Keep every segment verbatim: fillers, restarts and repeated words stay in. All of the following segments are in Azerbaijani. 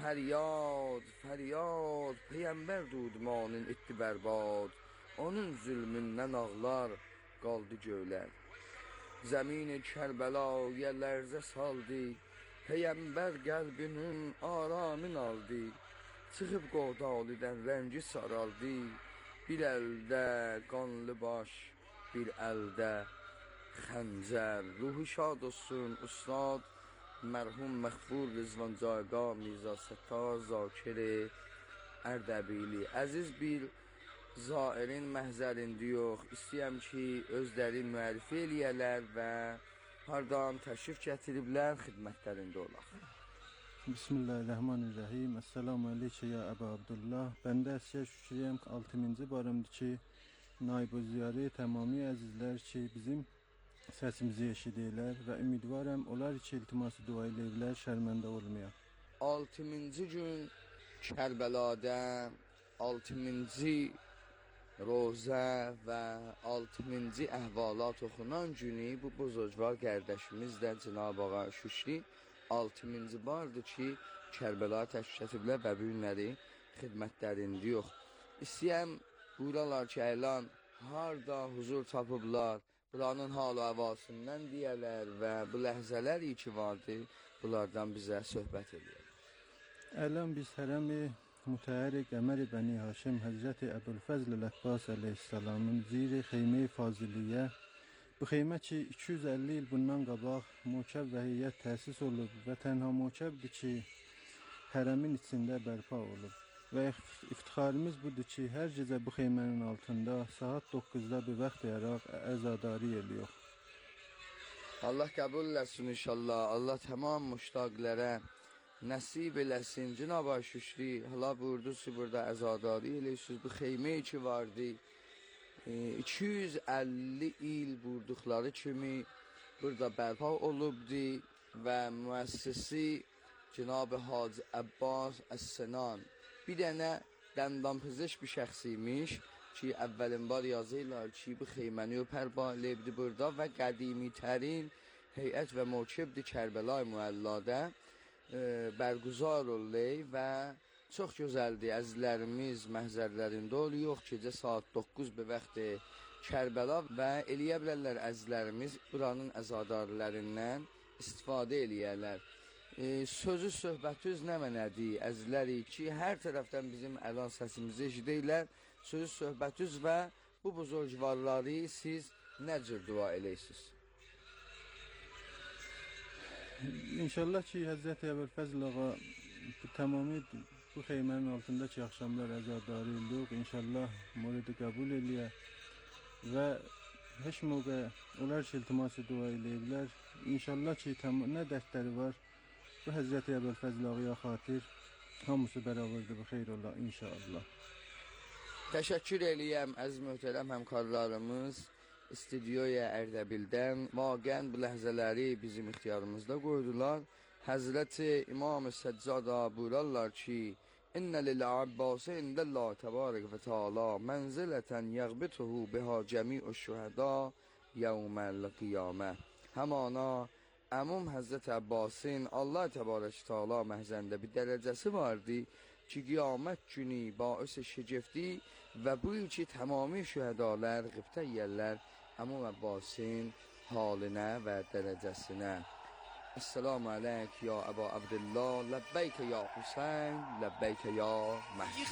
Fəryad, fəryad, Peyyəmbər dudmanın etdi bərbad. Onun zülmündən ağlar qaldı göylər. Zəmin-i Kərbəla yerlərzə saldı. Peyyəmbər qəlbinin aramın aldı. Çıxıb Qodalıdan rəngi saraldı. Bir əldə qanlı baş, bir əldə xəncər. Ruhu şad olsun ustad mərhum məğfur Rızvan Cayqah Mirza Səttar Zakiri Ərdəbili. Əziz bir zairin məhzərində yox, istəyəm ki, özləri müəllifi eləyələr və hardan təşrif gətiriblər, xidmətlərində olaq. Bismillahirrahmanirrahim. Esselamu aleykə ya Əbu Abdullah. Bəndə əsiyə şükriyəm ki, altıncı barımdır ki, Naib-ı Ziyari təmami əzizlər ki, bizim səsimizi eşidirlər və ümidvarəm onlar ki, iltiması dua eləyirlər, şərməndə olmayaq. altıncı gün Kərbəlada altıncı rozə və altıncı əhvalat oxunan günü bu buzurgvar qardaşımız da Cenab-ı Ağa şükri altıncı bardır ki, Kərbəla təşrif gətiriblər və bu günləri xidmətlərində yox. İstəyəm buyuralar ki, əlan harda huzur tapıblar, buranın hal-ı əhvalından deyələr və bu ləhzələr ki vardır, bunlardan bizə söhbət edir. Əlan biz hərəmi mütəhəri Qəmər-i Bəni Haşim Həzrəti Əbülfəzl Ələbbas əleyhissalamın ziri xeyme-i faziliyyə, bu xeymə ki, iki yüz əlli il bundan qabaq mokəb və heyyət təsis olub və tənha mokəbdir ki, hərəmin içində bərpa olub. Və iftixarımız budur ki, hər gecə bu xeymənin altında saat doqquzda bir vaxt yaraq əzadari eliyor. Allah qəbul eləsin inşallah. Allah tamam müştaqlərə nəsib eləsin. Cenab-ı şükri, hala buyurdu ki, burada əzadari eləyirsiniz. Bu xeymə ki vardı, iki yüz əlli il buyurduqları kimi burada bərpa olubdi və müəssisi Cenab-ı Hacı Abbas Əs-Sənan bir dənə dəndampezeş bir şəxsiymiş ki, əvvəlin var yazırlar ki, bu xeyməni bərpa eləyibdi burada və qədimi tərin heyət və mokibdir Kərbəla-i Müəlladə bərguzar oldu və çox gözəldir. Əzizlərimiz məhzərlərində oluyor, gecə saat doqquz bir vaxtı Kərbəla və eləyə bilərlər əzizlərimiz buranın əzadarlarından istifadə eləyərlər. E, sözü söhbətüz nə mənədir, əzizləri ki, hər tərəfdən bizim əlan səsimizi eşidirlər. Sözü söhbətüz və bu buzurgvarları siz nə cür dua eləyirsiniz? İnşallah ki, Həzrəti Əbülfəzl Ağa bu tamamı bu xeymənin altındakı axşamlar əzadarı ildik. İnşallah muridi qəbul eləyə və heç moqə onlar ki, iltiması dua eləyirlər. İnşallah ki, nə dərdləri var, bu Həzrəti Əbülfəzl Ağaya xatir hamısı bərabərdir, bu xeyr ola inşallah. Təşəkkür eləyəm əziz möhtərəm həmkarlarımız stüdyoya Ərdəbildən. Vaqən bu ləhzələri bizim ixtiyarımızda qoydular. Həzrəti İmam-ı Səccada buyurarlar ki, İnnə lil-Abbasi indəllah təbarək və teala mənzilətən yəqbituhu biha cəmi'u şühəda yevməl qiyamə. Həmana əmum Həzrəti Abbasin Allah təbarək teala məhzəndə bir dərəcəsi vardı ki, qiyamət günü baüs-i şəcefdi və bu il ki, tamami şühədalar qibtə yərlər əmum Abbasin halinə və dərəcəsinə. Esselamu aleyk ya Əbu Abdullah, ləbbeykə ya Hüseyn, ləbbeykə ya Məhdi.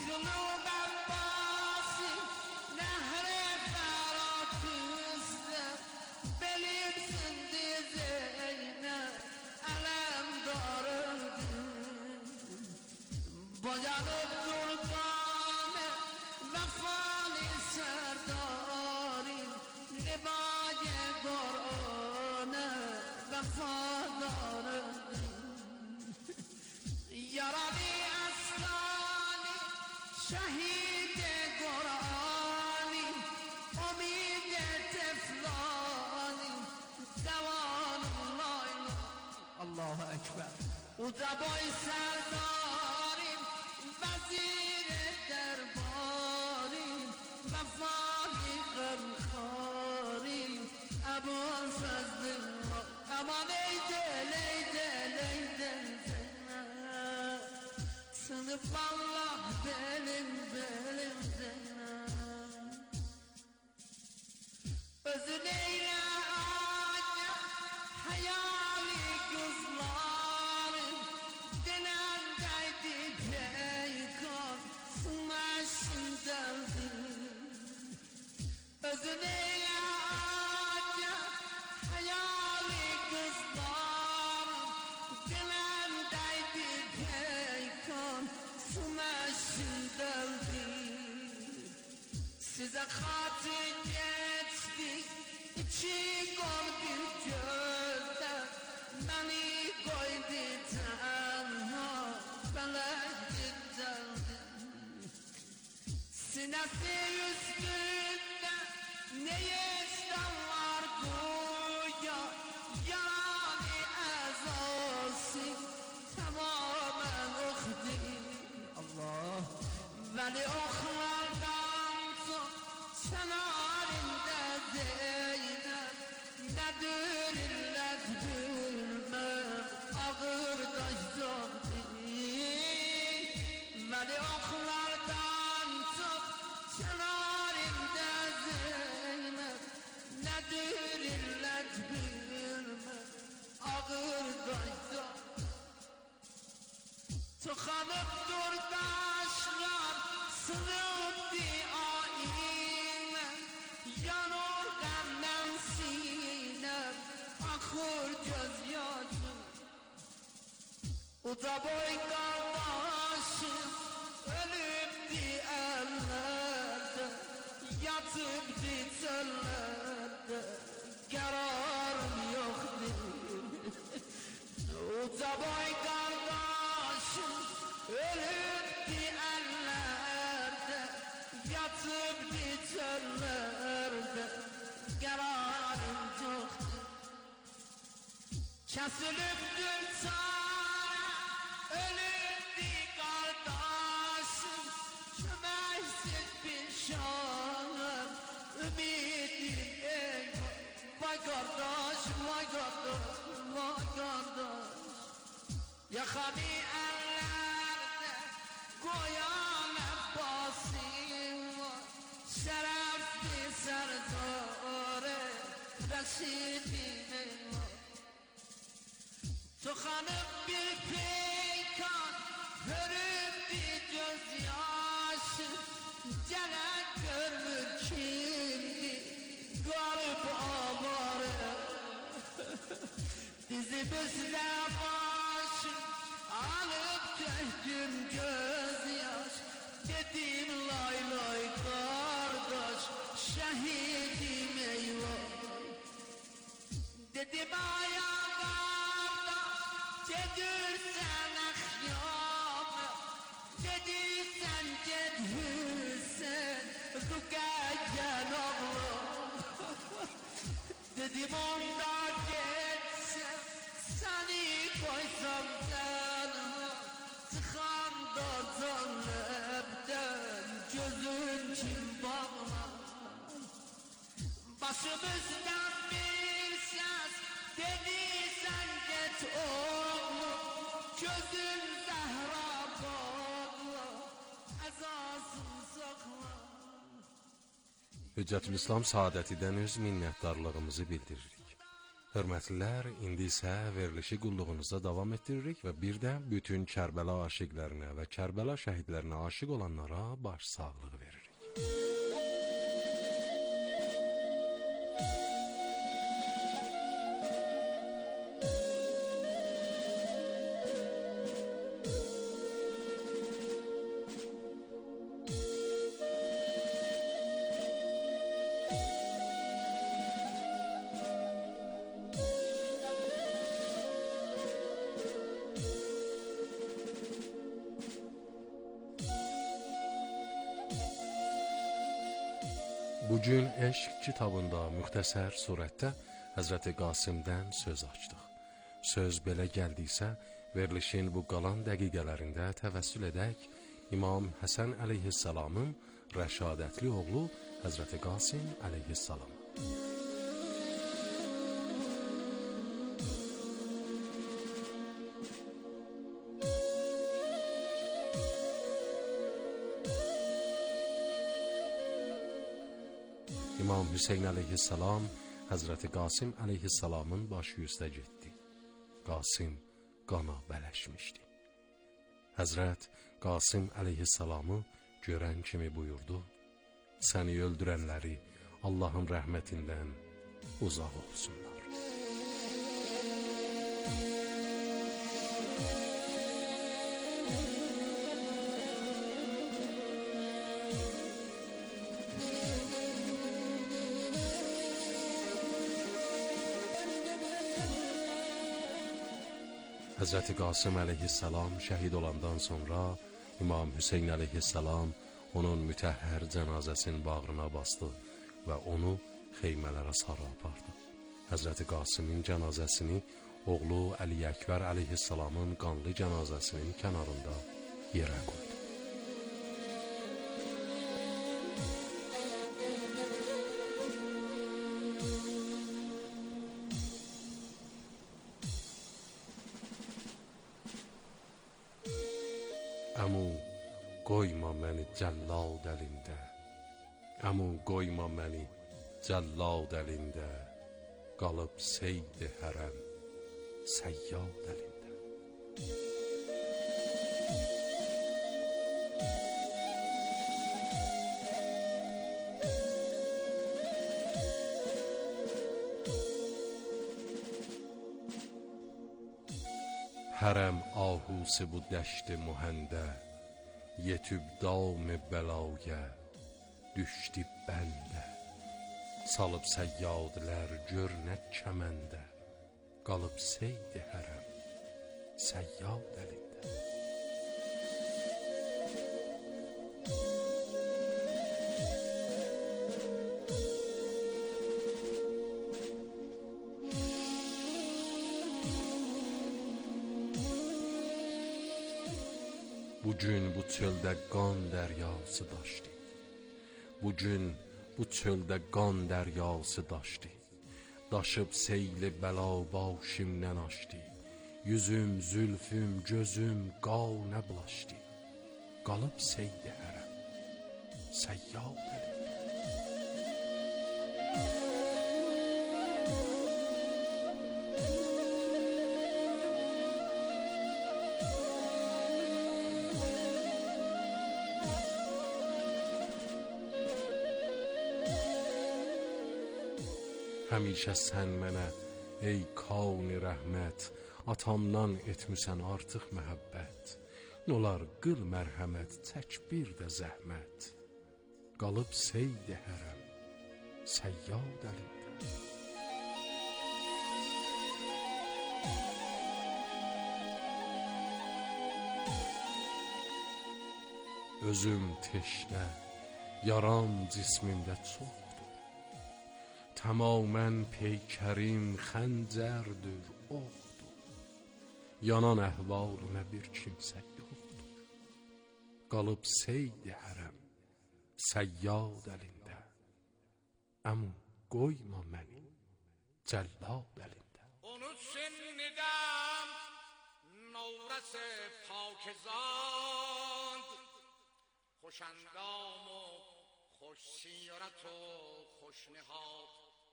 Yarabi aslanı, şehid Kur'an'ı, umid teflanı, devanullah. Allahu Ekber. Uzaboy serdarim, vezir derbarim, vefai gımkharim, Ebu Fazlullah. Aman eydel eydel eydel. Sınıf Allah benim benim Zeynep. Özün eyle ağaca hayali kızlarım, dilemdeydi peykan smaşındadır. Özün eyle ağaca hayali kızlarım, dilemdeydi peykan smaşındadır. Size hatır geçtik, içi gol bir gözde, beni koydu tenha, felekten. Sinesi üstünde ne işten var güya, yani ezası tamamen okdi. Allah beni oklardan tut, şenarinde Zeynep, nedir illet bilmem, ağır taştan değil. Beni oklardan tut, şenarinde Zeynep, nedir illet bilmem, ağır taştan. Tıkanıp dur taşlar, sınıftı ayine, yanır benden sinem, akır gözyaşım. Uta boy kardeşim, ölüptü ellerde, yatıptı çöllerde, kararım yoktu. Uta boy kardeşim, ölüptü ellerde, yatıptı çöllerde, kararım yoktu. Kesiliptür çare, ölüptü kardeşim, şüphesiz bir şanım, ümidim ey vay kardeş, vay kardeş, vay kardeş. Yakami ellerde koyan Abbas'ım var, şerefli serdare Reşid'im var. Tıkanıp bir peykan, hörüp bir gözyaşı, gelen görmür kimdi, garip avare. Dizimizde başım, alıp döktüm gözyaş, dedim lay lay kardeş, şehidim eyvah. Dedim ayağımda, cedirsen ahyamı, dediysen cedhüsen, dukakken oğlum. Dedim onda geçsem, seni koysam canıma, tıkanda zannepten, gözün kim bağlar. Başımızdan bir ses, dediysen geç oğlum, gözün zehra bağla, ezasın sakla. Hüccətül İslam Saadətidən öz minnətdarlığımızı bildiririk. Hörmətlilər, indi isə verilişi qulluğunuzda davam etdiririk və bir də bütün Kərbəla aşiqlərinə və Kərbəla şəhidlərinə aşiq olanlara baş sağlığı veririk. Bugün Eşq kitabında müxtəsər surətdə Həzrəti Qasımdən söz açdıq. Söz belə gəldiksə, verilişin bu qalan dəqiqələrində təvəssül edək İmam Həsən əleyhissalamın rəşadətli oğlu Həzrəti Qasım əleyhissalam. İmam Hüseyn əleyhissalam Həzrəti Qasım əleyhissalamın başı üstə getdi. Qasım qana bələşmişdi. Həzrət Qasım əleyhissalamı görən kimi buyurdu: səni öldürənləri Allahın rəhmətindən uzaq olsunlar. Həzrəti Qasım əleyhissalam şəhid olandan sonra İmam Hüseyn əleyhissalam onun mütəhhər cənazəsinin bağrına bastı və onu xeymələrə sarı apardı. Həzrəti Qasımın cənazəsini oğlu Əli Əkbər əleyhissalamın qanlı cənazəsinin kənarında yerə qoydu. Əmu, qoyma məni cəllad əlində, əmu, qoyma məni cəllad əlində, qalıb seydi hərəm, səyyad əlində. Hərəm ahusi bu dəşti mühəndə, yetüb dam bəlaya, düşdü bəndə. Salıb səyyadlər görnət kəməndə, qalıb seydi hərəm, səyyad əlində. Bugün bu çöldə qan dəryası daşdı. Bugün bu çöldə qan dəryası daşdı. Daşıb seyli bəla başımdan aşdı. Yüzüm, zülfüm, gözüm qanə bulaşdı. Qalıb seydi hərəm, səyyad əlində. Həmişə sən mənə, ey kavni rəhmət, atamdan etmisən artıq məhəbbət. Nolar qıl mərhəmət, çək bir də zəhmət. Qalıb seydi hərəm, səyyad əlində. Özüm teşnə, yaram cismimdə çox. Tamamən peykərim xəncərdir, oxdur. Yanan əhvalımə bir kimsə yoxdur. Qalıb seydi hərəm, səyyad əlində. Əmu, qoyma məni cəllad əlində. Onu şenidəm نورس پاکزاد خوشندام و خوش سیرت و خوش نهاد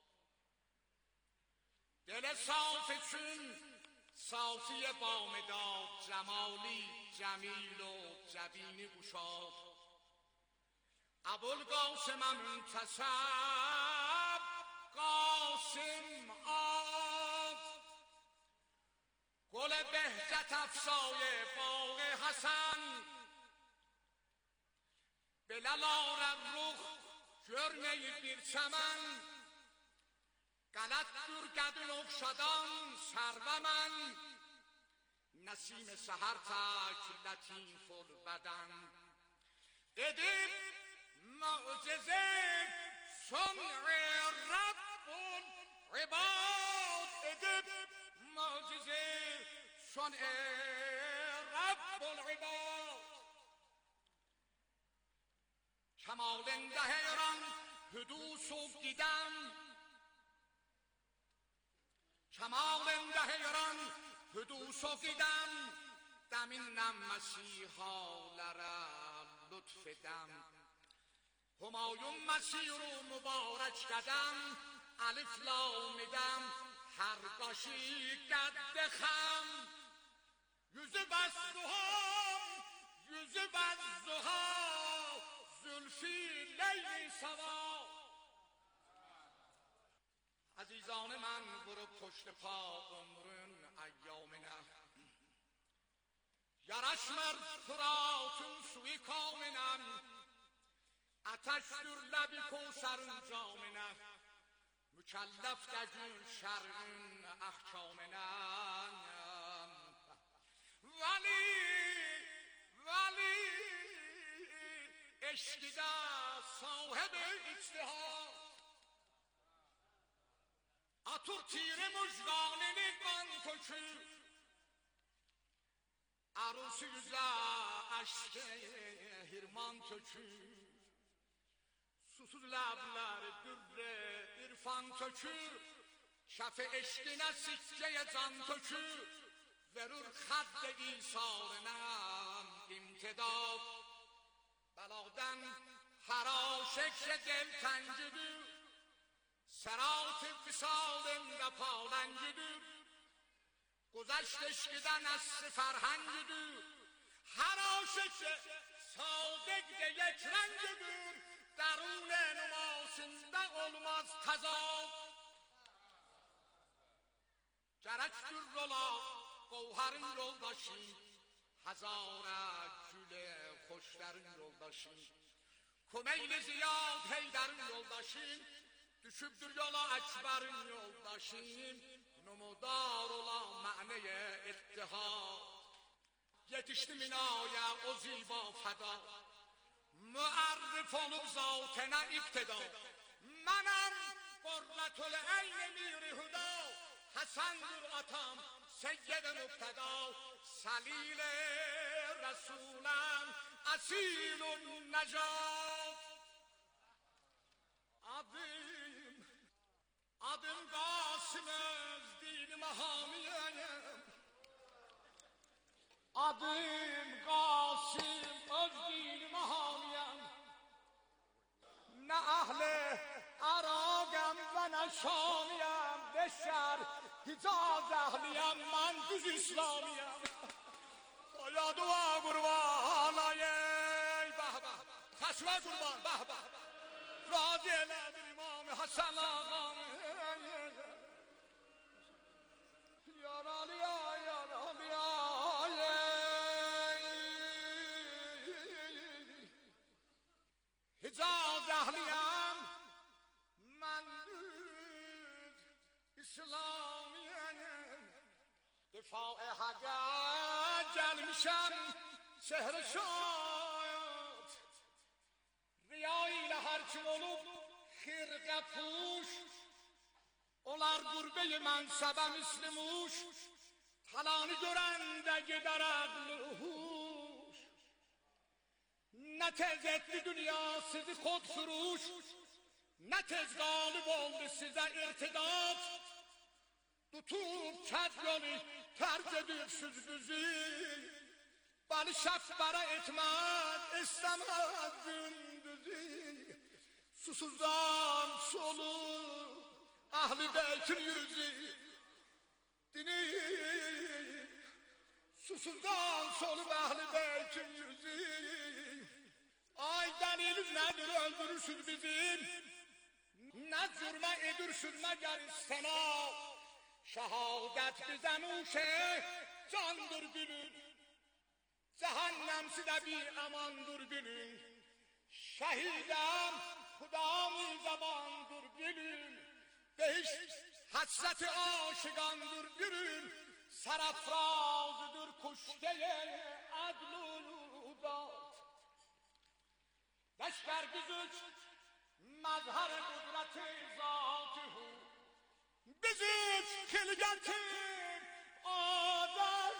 دل صاف چون صافی بامداد جمالی جمیل و جبین گشاد ابوالقاسم منتسب قاسم آب گل بهجت افزای باغ حسن به لل آرد رخ جرمه bir چمن غلط دور گدون اخشدان سرو من نسیم سحر تک لطیف البدن دیدیم معجزه صنع رب العباد دیدیم معجزه صنع رب العباد کمالنده ایران حدوث و دیدم کمالنده ایران حدوث و دیدم دمینم مسیحا لره لطف دم همایون مسیر و مبارک قدم الف لام میدم هر گاشی قد خم yüzü bezzuham, yüzü bezzuha, zülfü leyli seva. Azizan من برو پشت پا عمرün ایامine Yaraşmır Fırat'ın suyu kavmine Ateştür lebi kovsarın camine Mükellef de gün şer'ün ahkamine Vali, vali eşkide sahibi içtihad Atur tiri müjganini kan tökür Arusu yüze aşkı hirman tökür Susuz labları dürre irfan tökür Şefi eşkine sikkeye can tökür Verur خد ایثارنا امتداد بلاغدن حراشک دل تنگیدür سرات وصالında پالنگیدür گذشت eşkiden asr فرهنگیدür حراشک صادق de یک rengidir درون نماسında olmaz tezat gerektir rola Qovharın yoldaşı, hazara güle xoşların yoldaşı, Komeyli Ziyad Heydarın yoldaşı, düşübdür yola Ekber'in yoldaşı, numudar olan ma'neye ittihad. Yetişti minaya o ziba feda, müerrif olup zatene iktida. Mənəm qurratül eyni miri huda, Hasandır atam, Seyyid-i Mübteda, Salil Resulem, Asil-ün Necat. Adım, adım Qasım öz din-i mahamiyem. Adım Qasım öz din-i mahamiyem. Ne ahli Aragam ve ne Şamiyem, Beşer Hicaz ehliyem, ben düz İslamiyem.Aya dua kurban ayey, bah bah, Teşve kurban, bah bah. Razı eyledir İmam-ı Hasan ağam. Yaralı ya, yaralı ya, Hicaz ehliyem, ben düz İslamiyem. Difa'e haga gelmişem şehre şayet Riya ile her kim olup xirqe puş Olar gurbe-i mensebe misli muş Talanı görende gider aklı huş Ne tez etti dünya sizi kod furuş Ne tez galip oldu size irtidat Tutup kət yolu terk edirsiniz bizi Beni şefbere etmez istemez gündüzü Susuzdan solu Ahli beytin yüzü Dini Susuzdan solu Ahli beytin yüzü Ay deliliz nedir öldürürsünüz bizim Ne cürme edirsiniz meğer istena Şehadet bize nuşe candır bilin Cehennemsi de bir emandır bilin Şehidem Hudam-ı zamandır bilin Behiş hasreti aşıgandır bilin Serafrazıdır kuşteye adlul dat Leşker güzüç mezher kudreti zat-ı Biziz kilgentin adam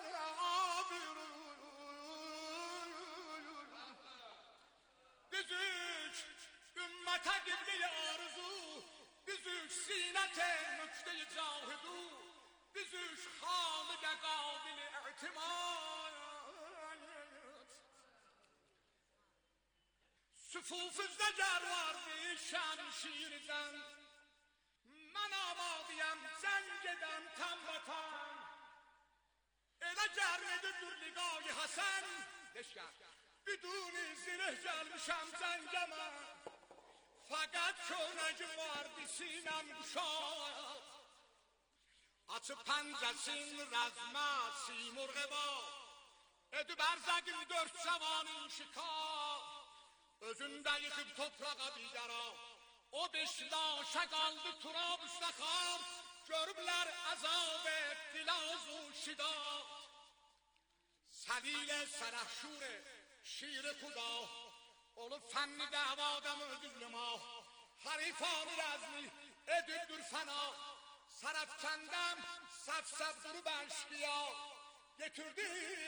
Biziz ümmete gibli arzu Biziz sinete mükte-i cahidu Biziz halıge kabili i'timad صفوف زجر واردی شمشیر زن، من آمادیم جنگدم تن به تن. اله گرمید دورنگاه حسن دشکر بدون زره gelmişem zengeme. Fakat çöğneci vardı sinem guşat, açıp pencesin rezme simurğu var. Edü berzegin dört zamanın şikar, özünde yıkıp toprağa bidara. O beş laşa kaldı turab üstekar, görübler azab ettilaz u şidat. Selile serahşure şiir kuda, olup fenni davada müdürlü mah. Harifanı razmi edüddür fena, sarafkendem sef sef duru benşkiya. Getirdi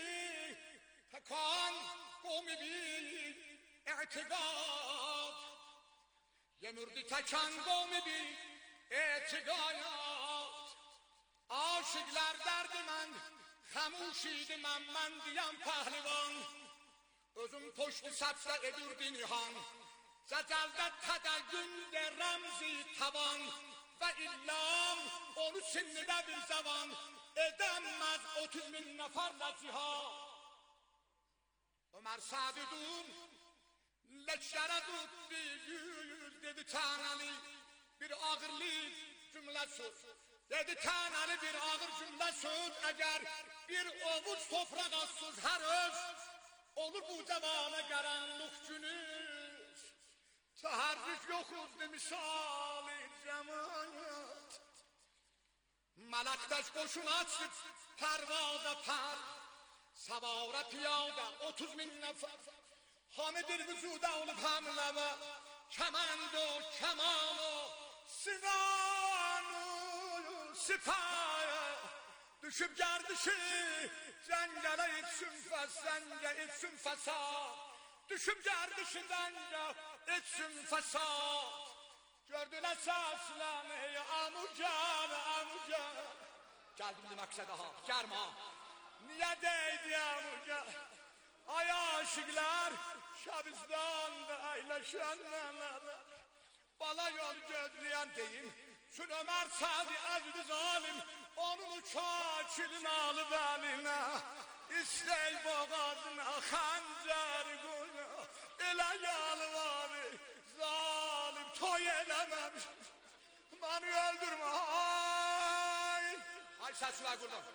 tekan kavmi bir i'tigad. Yemurdi tekan kavmi bir i'tigad. Aşıklar derdi men, xamuşiydi men, men diyem pehlivan. Özüm poştu sefse edurdi nihan, zecelde tedeggünde remzi tavan. Ve illam onu sinnide bir zaman, edemez otuz bin neferle cihad. Ömer Sadidun leşkere tuttu yüz dedi taneli bir ağırlık cümle söz. Dedi taneli bir ağır cümle söz, eğer bir ovuç toprak assız her öz, olur bu cevana karanlık günüz. Taharrüş yokuzdu misali cemaat. Melektaş koşun açtı pervada per, savara piyada otuz bin nefer. Hamı bir vücuda olup hamleme, kemend o keman o sinan o sipaya. Düşüp gerdişi cengele içsin fes, zenge içsin fesat. Düşüp gerdişi zenge içsin fesat. Gördüler seslemeyi amucan amucan. Geldim bir maksada ha, germa. Niye değdi amucan? Ay aşıklar Şabistan'da aylaşanlar. Bala yol gözleyen deyim, şun Ömer Sadi ezdi zalim, onun uçakilin alıp eline. İstey boğazına hancer koyma, ele yalvarı zalim toy elememiş. Beni öldürme ay. Ay saçlar kurdum.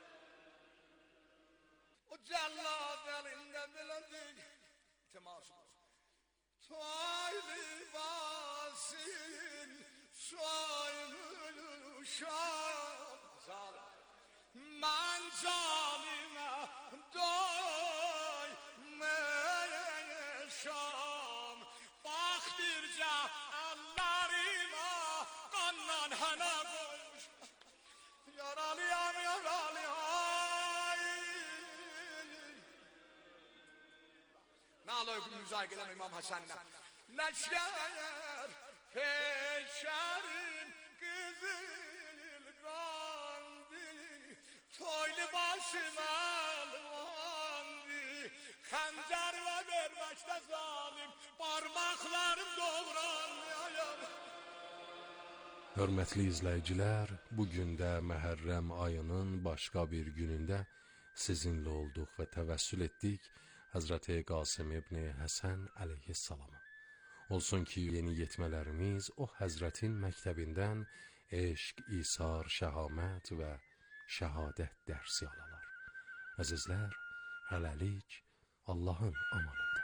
O cellat elinde bilezik temas var. Toyli basin soylu şam zalim. Men zalime doymayışam. Bak birce ellerime kandan hana koymuş. Yaralıyam yaralıyam. Ne alıyor bu müzakere İmam Hasan'dan? Leşker peşerin kızıl kandil, toylu başım elvandı, hancer ve vermekte zalim, parmaklarım doğranıyor. Hörmətli izləyicilər, bugün də Məhərrəm ayının başqa bir günündə sizinlə olduq və təvəssül etdik Həzrəti Qasım İbni Həsən əleyhissalama. Olsun ki, yeni yetmələrimiz o Həzrətin məktəbindən eşq, isar, şəhamət və şəhadət dərsi alalar. Əzizlər, hələlik Allahın amanında.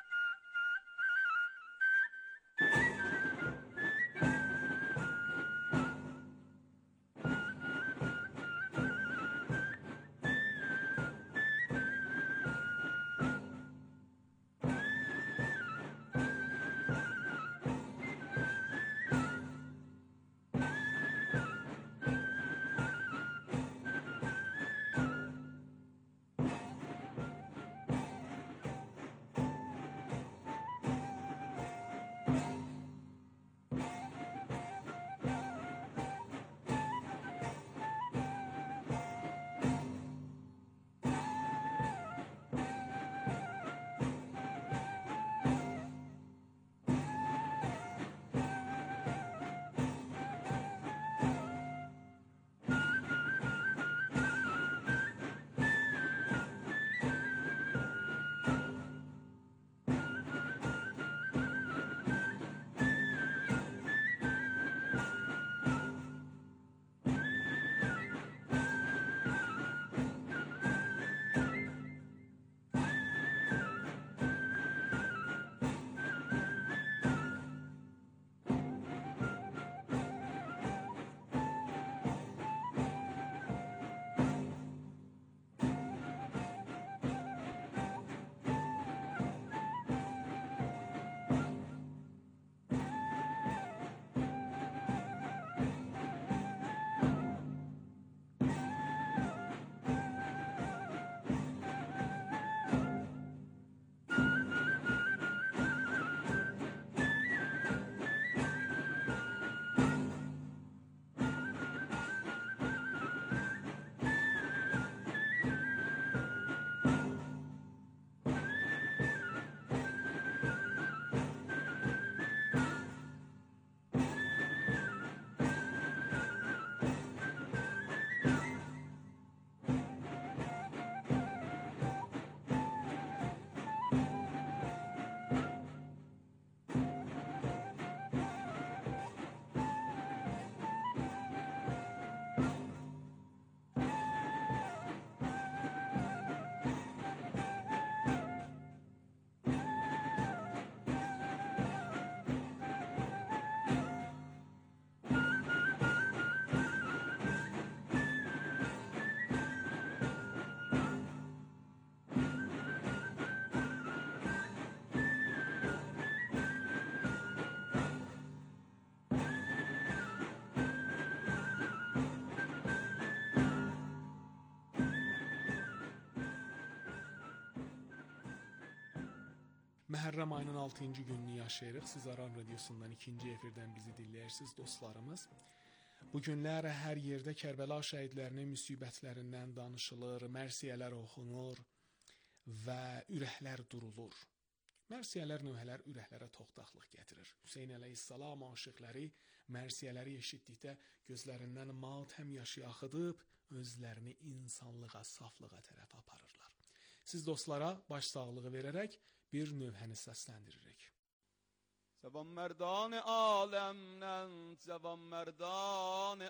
Məhərrəm ayının altıncı gününü yaşayırıq. Siz Aran Radiosundan ikinci efirdən bizi dinləyirsiniz dostlarımız. Bu günlər hər yerdə Kərbəla şəhidlərinin müsibətlərindən danışılır, mərsiyələr oxunur və ürəklər durulur. Mərsiyələr, nöhələr ürəklərə toxtaqlıq gətirir. Hüseyn əleyhissalam aşiqləri mərsiyələri eşitdikdə gözlərindən matəm yaşı axıdıb, özlərini insanlığa, saflığa tərəf aparırlar. Siz dostlara baş sağlığı verərək bir növhəni səsləndiririk. Cavan merdan alemden, cavan merdan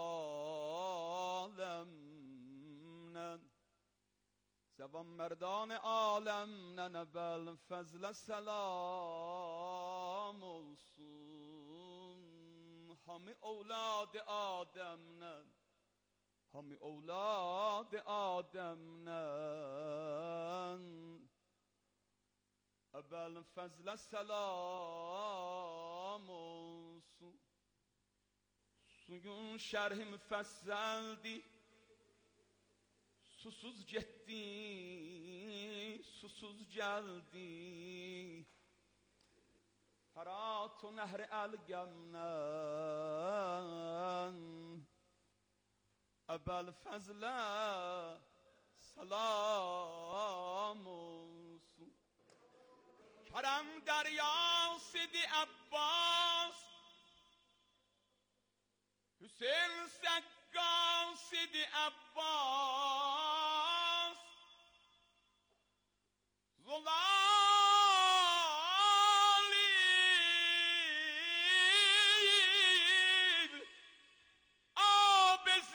alemden, cavan merdan alemden ebel fezle selam olsun. Hami evladı Adem'den, hami evladı Adem'den ebel fezle selam olsun. Suyun şerhi müfesseldi, susuz gitti, susuz geldi. Harat-ı nehri el-gemnen ebel fezle selam olsun. Kerem derya Sidi Abbas, Hüseyin Sekkan Sidi Abbas, Zulalib Ab-ı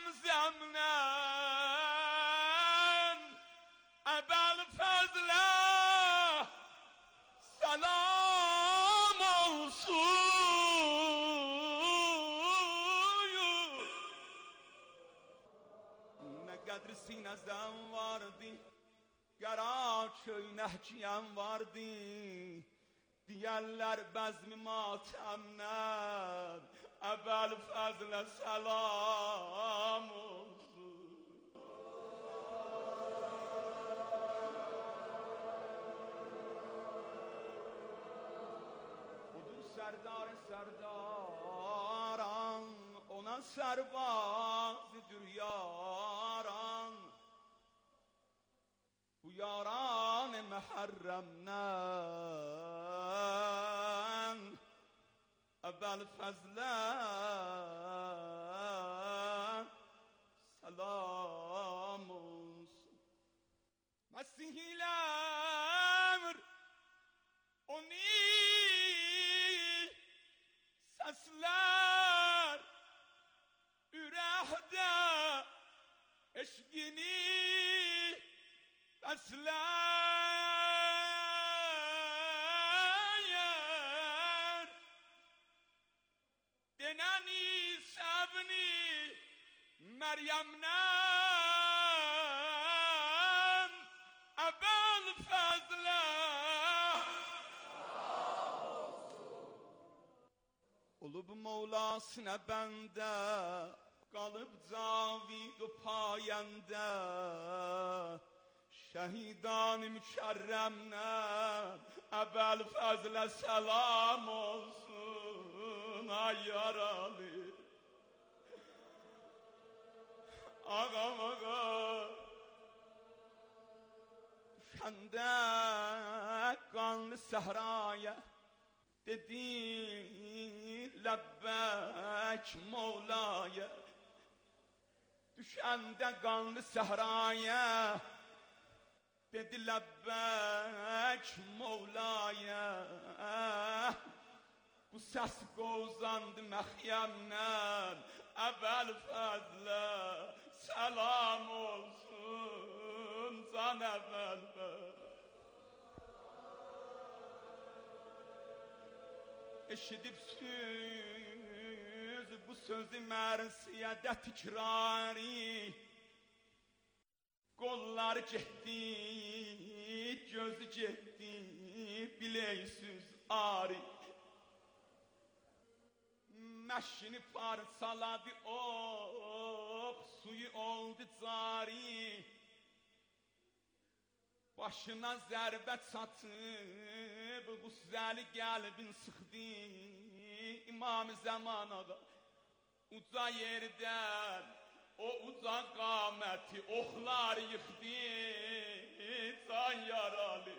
Zemzem'den ebel fezle selam olsun. Ne kadar sinezden vardı, Karaköy nehçiyem vardı. Diğerler bezmi matemler, ebel fezle selam olsun. Serdar serdaran, ona serbazıdır yaran. Bu yaran meherremden ebel fezle selam olsun. Mesih-i emr oni sesler ürehde eşkini besler deneni sebni Meryem'den ebel fezle olup Mevlasına bende kalıp cavid-u payende şehidan-ı mükerremden ebel fezle selam olsun. Ay yaralı ağam ağam düşende kanlı sehraya dedi lebbek Mevla'ya. Düşende kanlı sehraya dedi lebbek Mevla'ya. Bu ses gozandı mehyemden ebel fezle selam olsun. Can ebel fezle eşidipsiz bu sözü mersiyede tikrari. Kollar ciddi, gözü ciddi, bileysiz ari. Meşini parsaladı ok, suyu oldu cari. Başına zərbə çatıb, qüssəli qəlbin sıxdı. İmam Zaman ağa uca yerdən o uca qaməti oxlar yıxdı. Can yaralı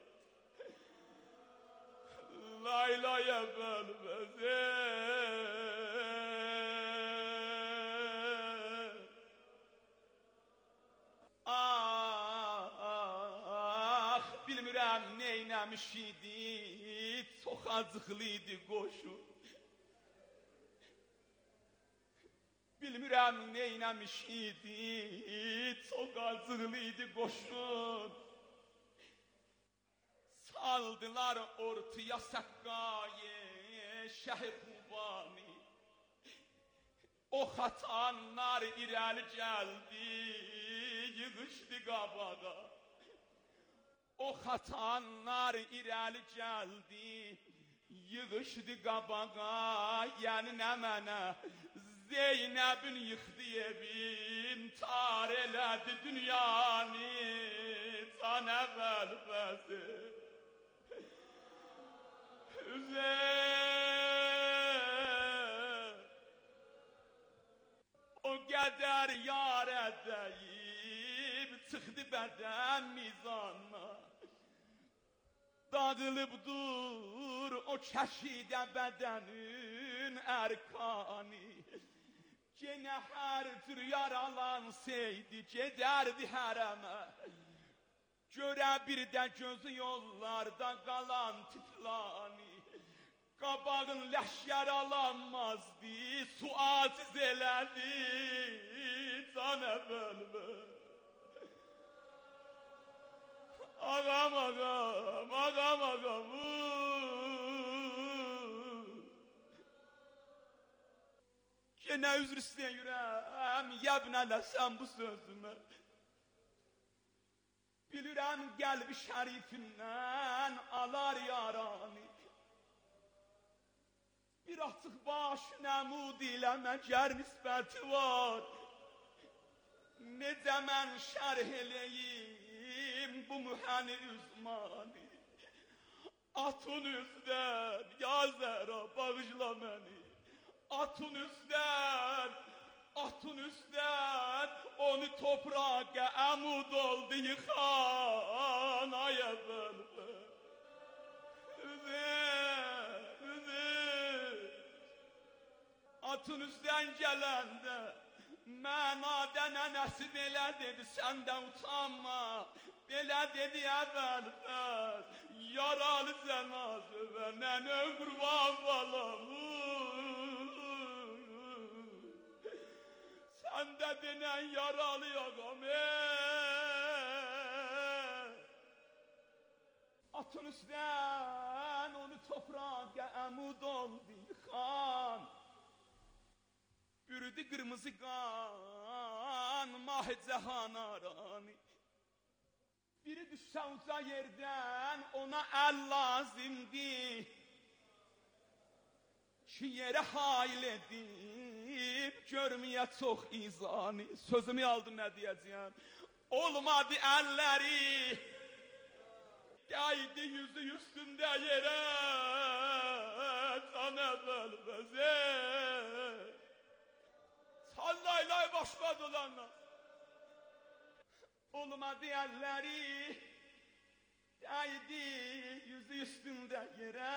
Laylaya bölməz. Ah, bilmirəm neynəmiş idi, çox acıqlıydı qoşun. Bilmirəm neynəmiş idi, çox acıqlıydı qoşun. Saldılar ortaya səqqayı Şəh-i Xubani. O xatanlar irəli gəldi, yığışdı qabağa. O xatanlar irəli gəldi, yığışdı qabağa. Yəni nə mənə Zeynəbin yıxdı evin, tar elədi dünyanı, can əvvəlbəzi. Hüseyin o qədər yar edəyib, çıxdı bədən mizanına. Dağılıbdır o kəşidə bədənin ərkanı. Yenə hər tür yaralansaydı, gedərdi hərəmə. Görə bir də gözü yollarda qalan tiflani. Qabağın ləşkər alanmazdı, su aciz elədi, can əvvəlmə. Ağam, ağam, ağam, ağam. Yenə üzr istəyirəm, yəbnələsən bu sözümə. Bilirəm qəlbi şərifindən alar yaranı. Bir açıq baş nəmud ilə məgər nisbəti var. Necə mən şərh eləyim bu mühəni üzmanı. Atın üzdən, ya Zəhra bağışla məni. Atın üzdən, atın üzdən, onu toprağa əmud oldu yıxan ay əvvəlbə. Üzün, üzün. Atın üzdən gələndə, mənada nənəsi belə dedi, səndən utanma. Belə dedi əvvəlbəz, yaralı cənazə və nənə qurban balamı. Sən də denən yaralı ağam, atın üstdən onu toprağa əmud oldu yıxan. Bürüdü qırmızı qan, mah-i cəhan aranı. Biri düşsə uca yerdən ona əl lazimdir ki yerə hail edib görməyə çox izanı. Sözümü aldım nə deyəcəyəm. Olmadı əlləri, dəydi yüzü üstündə yerə, can əvvəlbəzə. Sallaylay başladı olanlar. Olmadı əlləri, dəydi yüzü üstündə yerə.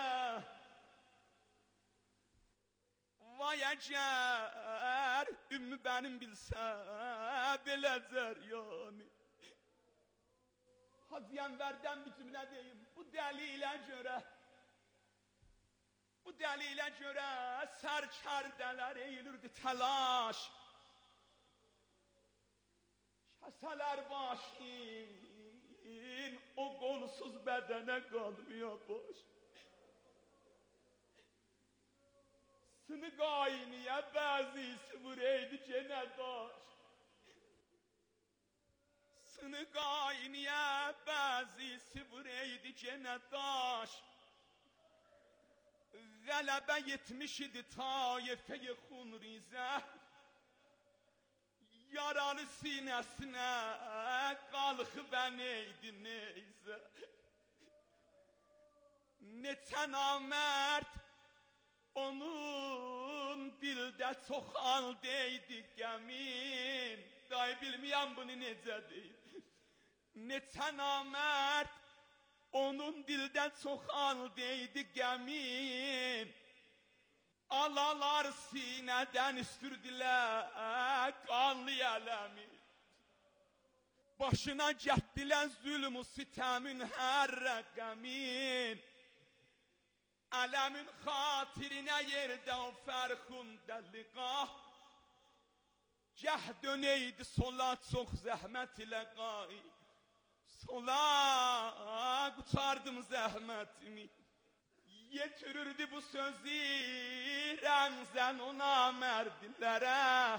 Vay əgər ümmü bənim bilsə belə cəryani. Hacı Ənvərdən bir cümlə deyim. Bu dəlilə görə, bu dəlilə görə sərkərdələr eylirdi təlaş. Kəsələr başın o qolsuz bədənə qalmıyor boş. Sını qayniyə bəzisi vureydi genə daş. Sını qayniyə bəzisi vureydi genə daş. Qələbə yetmiş idi taifə-i xunrizə. Yaralı sinesine kalkı ben eğdi neyse. Neçə namert onun dilde çok al deydi gəmin. Day bilməyəm bunu necə deyim. Neçə namert onun dilden çok al deydi gəmin. Alalar sineden üstürdüler kanlı elemi. Başına cəhdilen zulmü sitemün her rəqəmin. Ələmin xatirinə yerdə o fərxundə liqah. Gəh döneydi sola çox zəhmət ilə qay. Sola qutardım zəhmətimi. Yetirirdi bu sözü rəmzən o namərdlərə.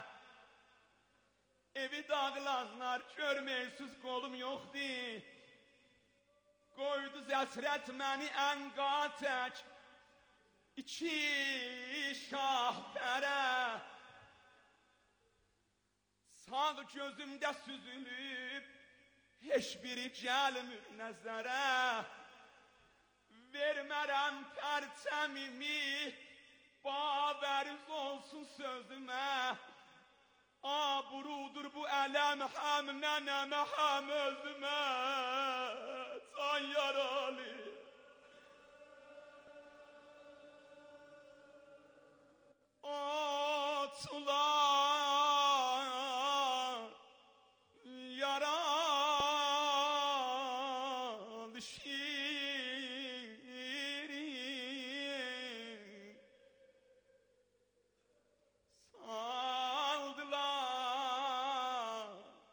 Evi dağılanlar görmeysiz kolum yoktu. Koydu zəsrət məni ənqa tək. İki şahbərə. Sağ gözümdə süzülüb heç biri gəlmir nəzərə. Vermərəm pərçəmimi, babəriz olsun sözümə. Aburudur bu ələm həm nənəmə həm özümə. Can yaralı. Atlar yaralı şirin. Saldılar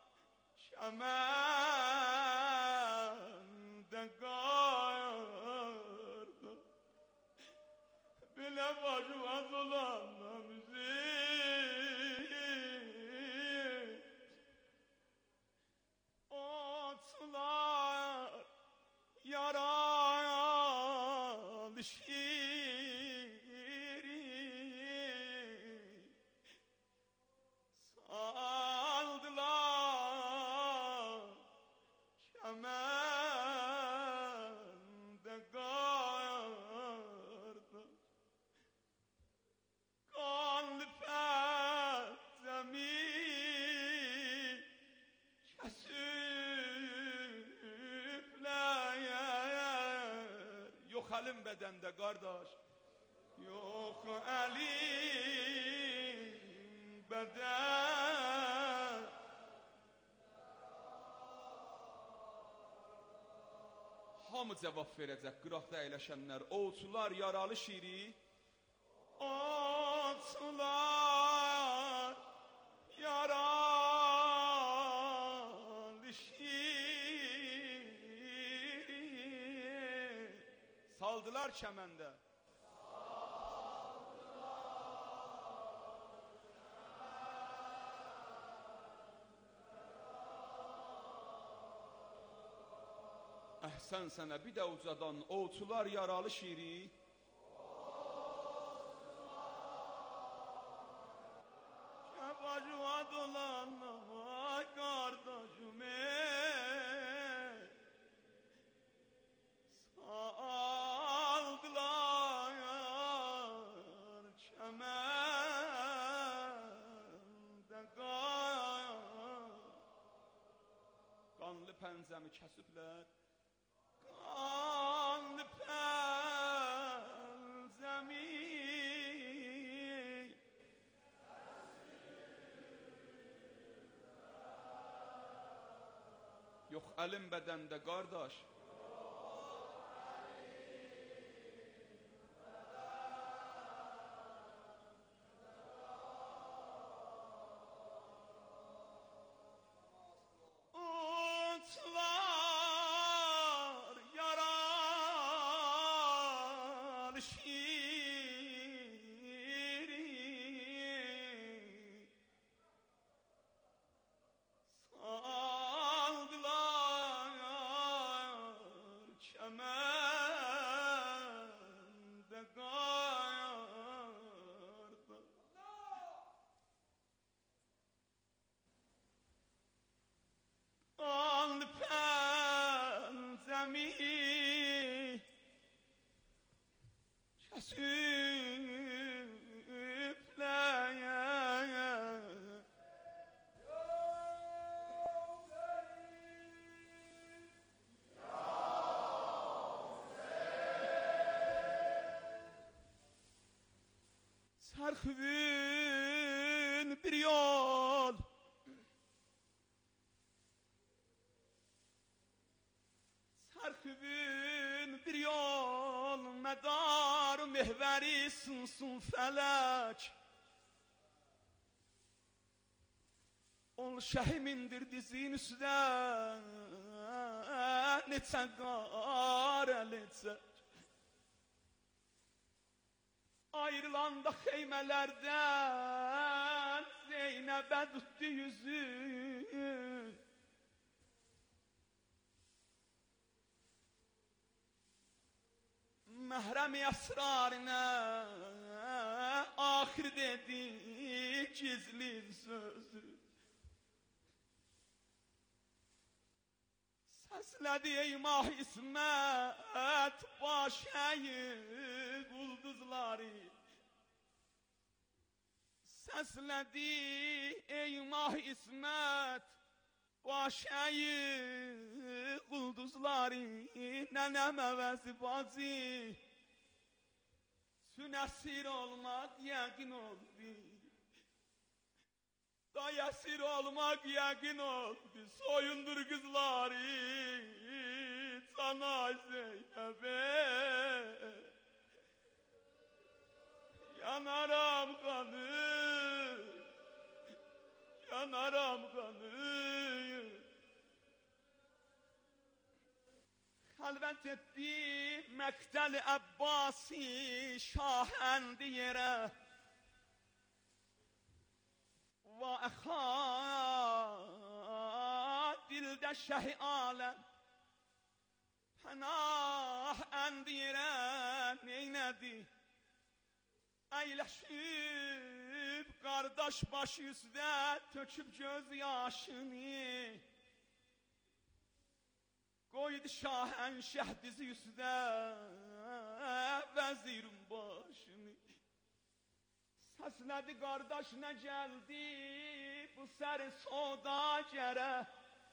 şəməndə qardı. Bilə bacıvaz olanla müzik. Atlar yaralı şirin. Saldılar şəməndə qardı. Kanlı pərzəmi kəsiblər. Yox əlim bədəndə qardaş. Yox əlim bədən. Hamı cavab verəcək qıraqda əyləşənlər. Oğuçular yaralı şiiri. Atlar yaralı şirin. Saldılar çəməndə. Əhsən sənə bir də ucadan oğuçular yaralı şiiri. Bacıvat olan vay kardeşim ey. Saldılar çəməndə qar. Qanlı pəncəmi kəsiblər. Qanlı pəncəmi yox əlim bədəndə qardaş. Atlar yaralı şirin. Saldılar çəməndə qardı. Serhüvün bir yol Serhüvün bir yol Medar mehveri sunsun felek Ol şehimindir dizin üstüne Neçe gar neçe Ayrılan da heymelerden Zeynep'e tuttu yüzü Mehrem-i esrarına Ahir dedi gizli sözü Sesledi ey mah İsmet Başayı Kulduzları Sesledi ey mah İsmet Başayı Kulduzları Neneme vezibazı Sünesir olmak yakin oldu Dayasir olmak yakin oldu Soyundur kızları Sana Zeynep'e Yanaram kanı Yanaram kanı Halvet etti Mektel Abbasi Şahendi yere Ve eha dilde şeh-i alem Penah endire neynedi Eyleşip kardeş baş yüzde Töküp göz yaşını Koydu şahenşeh dizi yüzde Vezirin başını Sesledi kardeş ne geldi Bu ser sodagere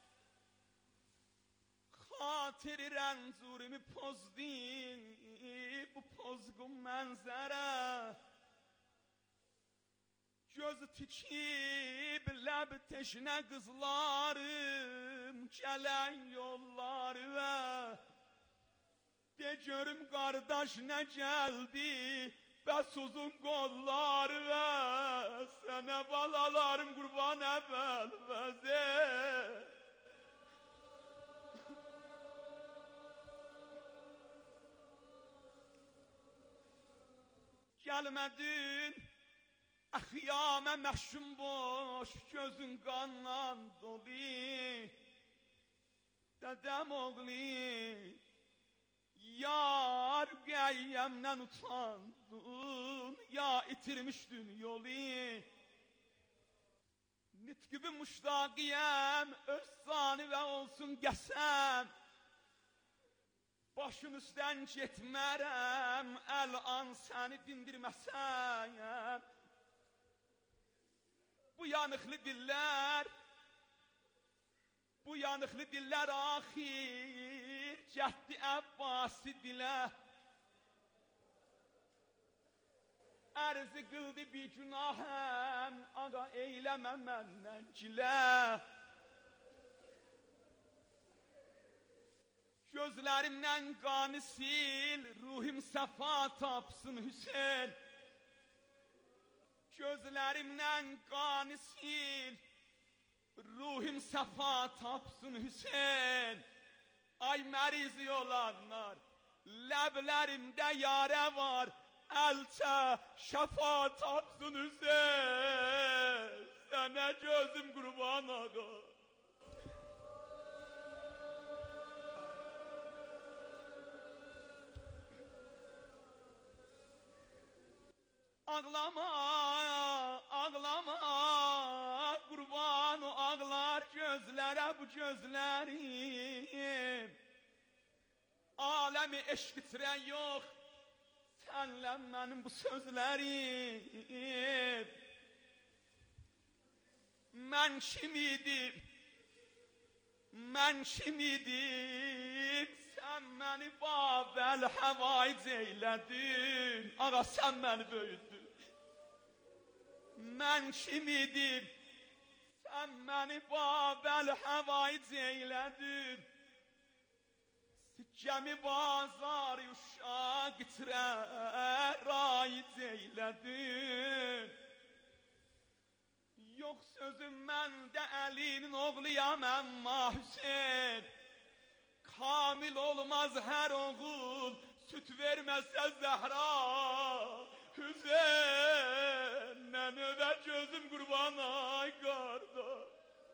Hatiri renzurimi pozdi Bu pozgun mənzərə Göz tikib ləb teşnə qızlarım Gələn yolları və De görüm qardaş nə gəldi Bəs uzun qollar və Sənə balalarım qurban əvvəl vəzir Gəlmədin Əxiyamə məhşum boş Gözün qanla dolu Dədəm oğli Yar qəyyəmdən utandın Ya itirmişdin yolu Nitqib-i müştaqiyəm Öz sani və olsun qəsəm Başın üstdən getmərəm Əl-an səni dindirməsəm Bu yanıqlı dillər Bu yanıqlı dillər axir Cəhdi Əbbasi dilə Ərzi qıldı bir günahəm Ağa eyləmə məndən gilə Gözlərimdən qanı sil Ruhim səfa tapsın Hüseyin Gözlərimdən qanı sil Ruhim səfa tapsın Hüseyin Ay mərizi olanlar Ləblərimdə yarə var Əlçə şəfa tapsın Hüseyin Sənə gözüm qurban ağa Ağlama, ağlama, qurban o ağlar gözlərə bu gözlərim Aləmi eşq itirən yox, sənlə mənim bu sözlərim Mən kim idim, mən kim idim Sən məni Babel həvaic eylədin Ağa sən məni böyüdün Mən kim idim? Sən məni Babel həvaic eylədin. Sikkəmi bazar uşaq raic eylədin. Yox sözüm məndə Əlinin oğluyam əmma Hüseyin. Kamil olmaz hər oğul, süt verməsə Zəhra. Hüseyin, nənəvə gözüm qurban ay qardaş.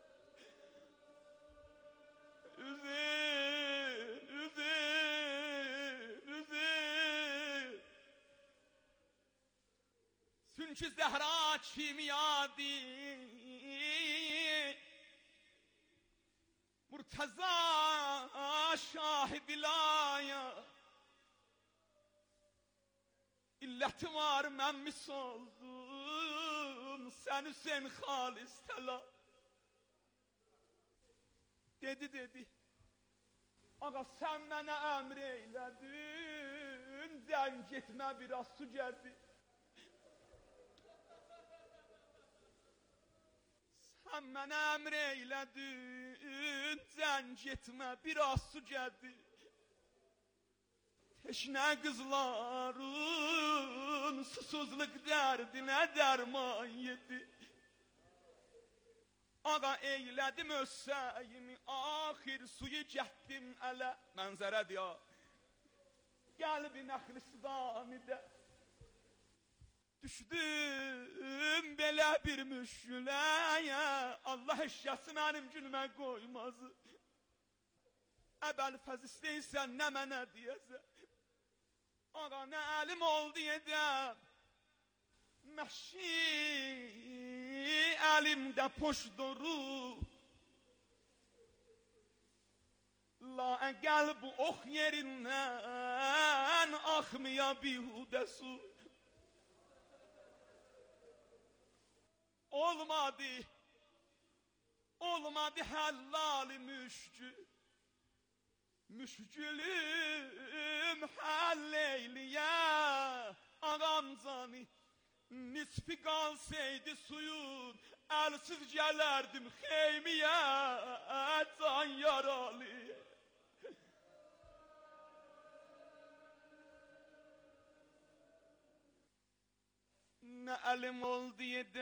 Hüseyin, Hüseyin, Hüseyin. Çünki Zəhra kimyadır. Murtaza Şah-ı Bilaya. İlləti var mən mis oldum, sən Hüseyin xalis təla. Dedi dedi, ağa sən mənə əmr eylədin, zəng getmə biraz su gəldi. Sən mənə əmr eylədin, zəng getmə biraz su gəldi. Teşnə qızların susuzluq dərdinə dərman yedi. Ağa eylədim özsəyimi, axir suyu gətdim ələ. Mənzərədir ya, qəlbi nəxlistanidə. Düşdüm belə bir müşküləyə, Allah eşyası mənim gülmə qoymazı. Əbəl fəz istəysən nə mənə deyəsə. Ağa nə əlim oldu edəm, məşi əlimdə poş doru. La əgəl bu ox yerindən axmaya bihudə su. Olmadı, olmadı həllali müşkül. Müşkülüm həlleyliyə ağam cani. Nisfi qalsaydı suyun, əlsiz gələrdim xeymiyə can yaralı. Nə əlim oldu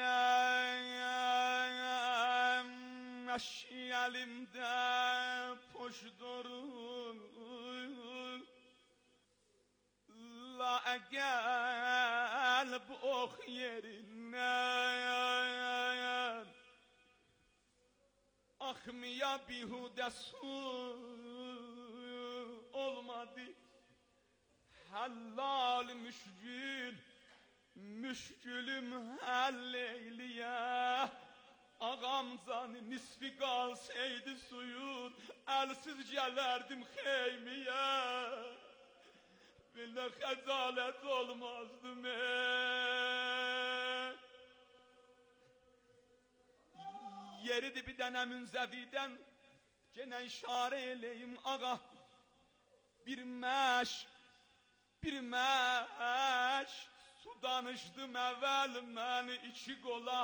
edəm, məşi əlimdə poş dorun. La əgəl bu ox yerindən axmaya bihudə su olmadı. Həllal müşkül, müşkülüm həlleyliyə. Ağam canı nisfi qalsaydı suyun, əlsiz gələrdim xeymiyə. Belə xəcalət olmazdı mən. Yeridir bir dənə münzəvidən, genə işarə eləyim ağa. Bir məş, bir məş, su danışdım əvvəl məni iki qola.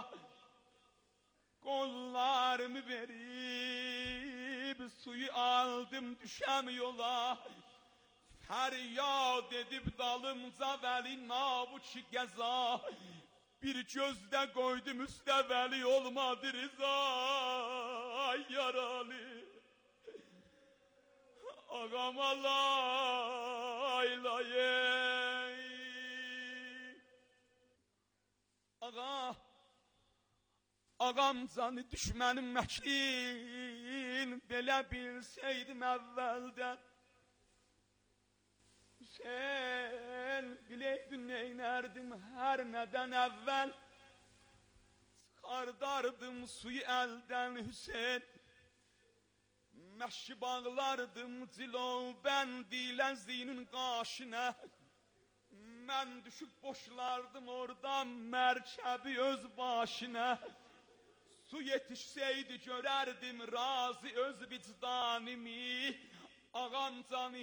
Qollarımı verib, suyu aldım düşəm yola. Fəryad edib dalımca vəli nabuçi qəza. Bir gözdə qoydum üstə vəli olmadı rıza. Ay yaralı ağam alaylayey. Ağa, ağam canı düşmənim məkin, belə bilsəydim əvvəldən. Hüseyin, biləydin neynərdim hər nədən əvvəl. Çıxardardım suyu əldən Hüseyin. Məşi bağlardım cilovbəndi ləzinin qaşına. Mən düşüb boşlardım oradan mərkəbi öz başına. Su yetişsəydi görərdim razı öz vicdanimi. Ağam canı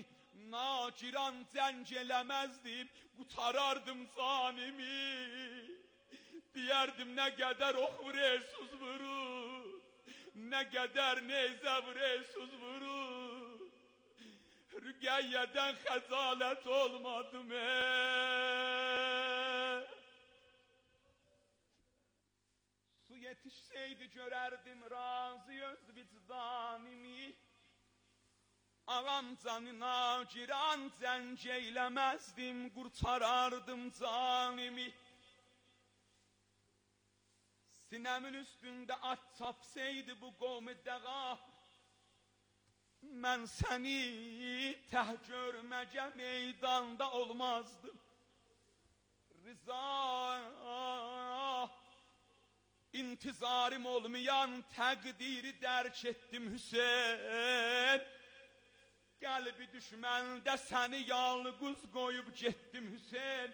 naciran cəng eləməzdim, qutarardım canimi. Diyərdim nə qədər ox vurursuz vurur, nə qədər neyzə vurursuz vurur. Rüqəyyədən xəcalət olmadım ey. Su yetişseydi görərdim razı öz vicdanimi. Ağam canına giran zənc eyləməzdim, qurtarardım canimi. Sinəmin üstündə at çapsaydı bu qovmi dəğa, mən səni təh görməcə meydanda olmazdım. Rıza, intizarım olmayan təqdiri dərk etdim Hüseyin. Qəlbi düşməndə səni yalqız qoyub getdim Hüseyin.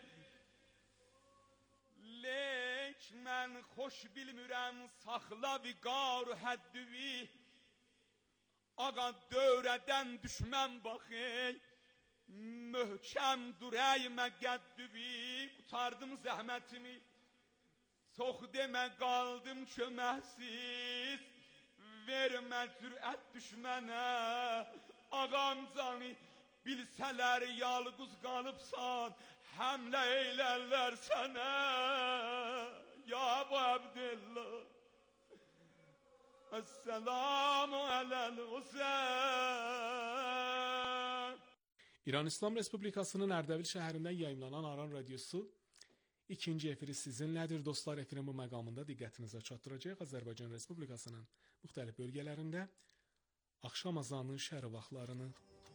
Lek mən xoş bilmirəm saxla viqar-ı həddüvi. Ağa dövrədən düşmən baxey, möhkəm durəymə qəddüvi. Qutardım zəhmətimi, çox demə qaldım köməksiz. Vermə cürət düşmənə, ağam canı bilsələr yalqız qalıbsan, həmlə eylərlər sənə. Ya Əbu Abdillah, Esselamu aləl Hüseyin. İran İslam Respublikasının Ərdəbil şəhərindən yayımlanan Aran Radiosu ikinci efiri sizinlədir. Dostlar, efirin bu məqamında diqqətinizə çatdıracaq Azərbaycan Respublikasının müxtəlif bölgələrində axşam azanının şəhər vaxtlarını.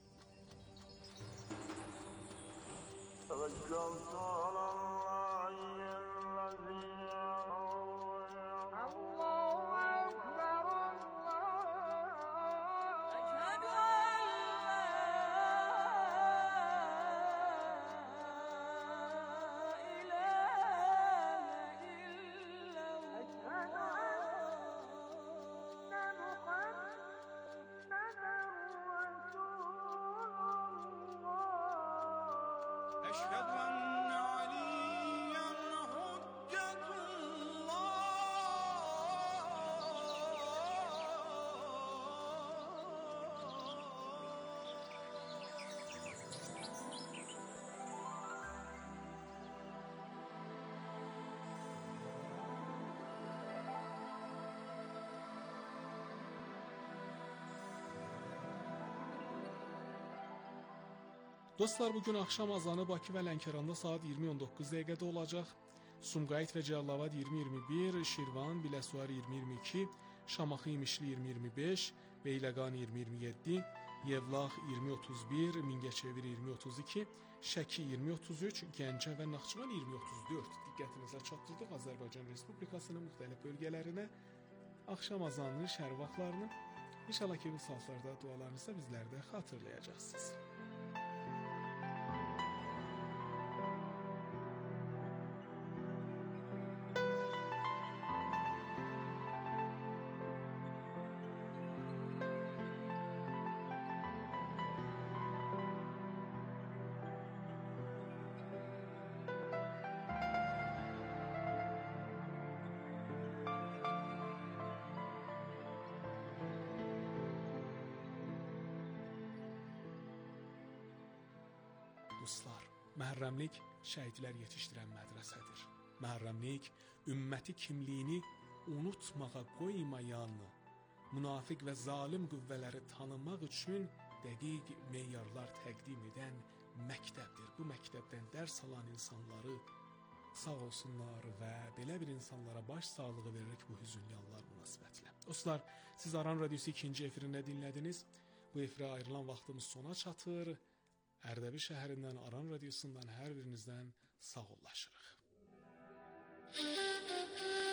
Dostlar, bugün axşam azanı Bakı və Lənkəranda saat iyirmi on doqquz dəqiqədə olacaq. Sumqayıt və Cəlilabad iyirmi iyirmi bir, Şirvan, Biləsuvar iyirmi iyirmi iki, Şamaxı İmişli iyirmi iyirmi beş, Beyləqan iyirmi iyirmi yeddi, Yevlax iyirmi otuz bir, Mingəçevir iyirmi otuz iki, Şəki iyirmi otuz üç, Gəncə və Naxçıvan iyirmi otuz dörd. Diqqətinizə çatdırdıq Azərbaycan Respublikasının müxtəlif bölgələrinə axşam azanının şəhər vaxtlarını. İnşallah ki, bu saatlarda dualarınızda bizləri də xatırlayacaqsınız. Dostlar, məhərrəmlik şəhidlər yetişdirən mədrəsədir. Məhərrəmlik ümməti kimliyini unutmağa qoymayan, münafiq və zalim qüvvələri tanımaq üçün dəqiq meyarlar təqdim edən məktəbdir. Bu məktəbdən dərs alan insanları sağ olsunlar və belə bir insanlara baş sağlığı veririk bu hüzünlü anlar münasibətlə. Dostlar, siz Aran Radiosu ikinci efirində dinlədiniz. Bu efirə ayrılan vaxtımız sona çatır. Ərdəbil şəhərindən Aran Radiosundan hər birinizdən sağollaşırıq.